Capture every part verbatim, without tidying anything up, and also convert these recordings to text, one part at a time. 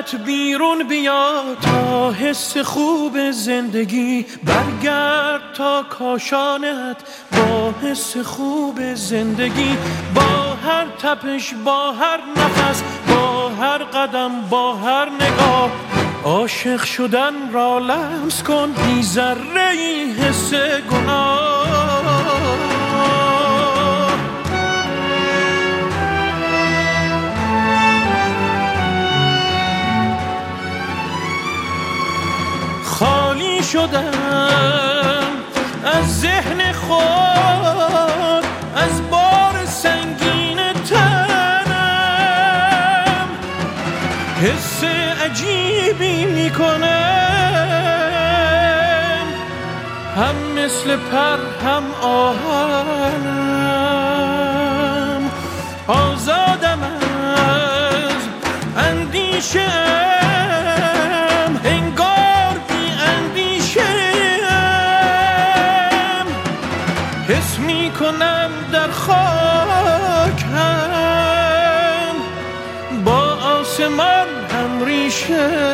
خانه‌ات بیرون بیا تا حس خوب زندگی، برگرد تا کاشانت با حس خوب زندگی، با هر تپش، با هر نفس، با هر قدم، با هر نگاه، عاشق شدن را لمس کن بی ذره ای حس گناه. خالی شدم از ذهن خود، از بار سنگین تنم، حس عجیبی میکنم، هم مثل پر هم آهنم، آزادم از اندیشه، حس می کنم در خاک هم با آسمان هم ریشه.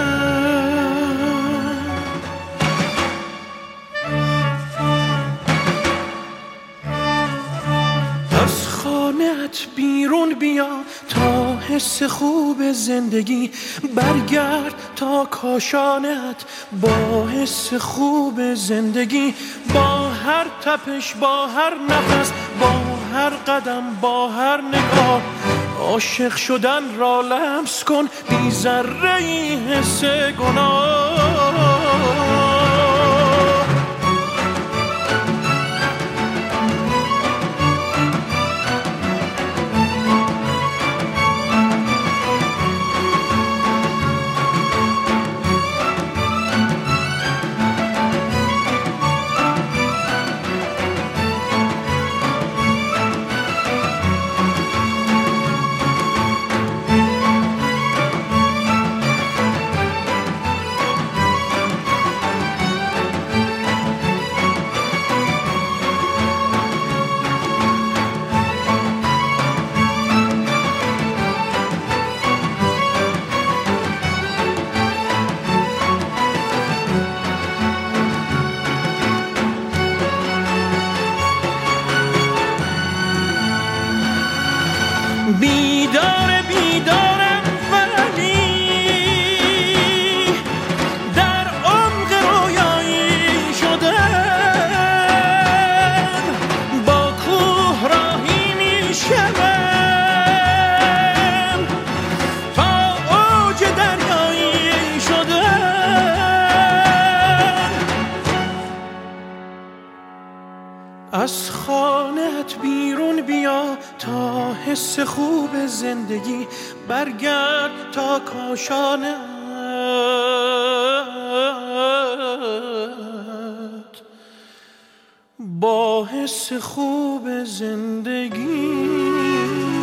از خانه‌ات بیرون بیا تا حس خوب زندگی، برگرد تا کاشانت با حس خوب زندگی، با هر تپش، با هر نفس، با هر قدم، با هر نگاه، عاشق شدن را لمس کن بی ذره ای حس گناه. بیدار بیدارم ولی در عمق رویایی شدم، با کوه راهی می شدم تا اوج دریایی شدم. از خانه‌ات بیرون بیا تا حس خوب زندگی، برگرد تا کاشانت با حس خوب زندگی.